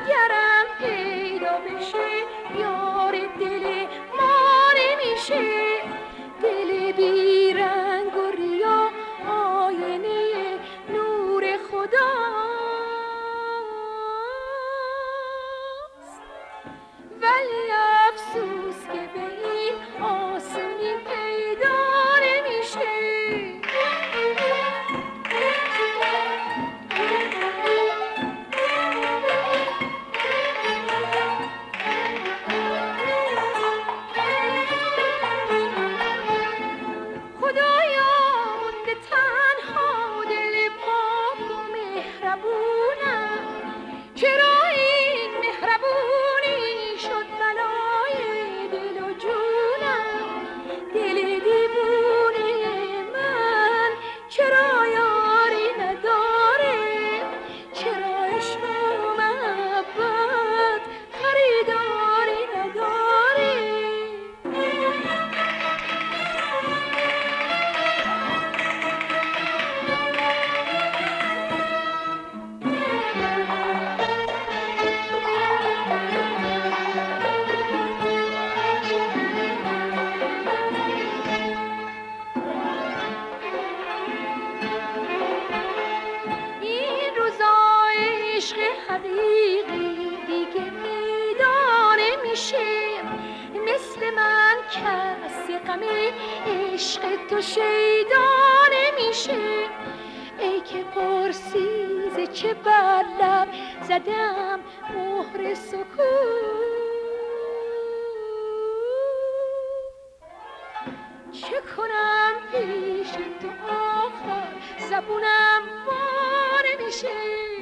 گرم پیدا بشه یار دل ما نمیشه. دل بی رنگ و ریا آینه نور خداست، ولی افسوس که به این آسونی پیدا نمیشه. خدایا مونده تنها دل پاک و مهربونم، چرا این مهربونی شد بلای دل و جونم. دل دیوونه من چرا یاری نداره، چرا عشق و محبت خریداری نداره. این روزا عشق حقیقی دیگه پیدا نمیشه، مثل من کسی غم عشق تو شیدا نمیشه. ای که پرسی ز چه بر لب زدم مهر سکوت، چه کنم پیش تو آخر زبونم وا نمیشه.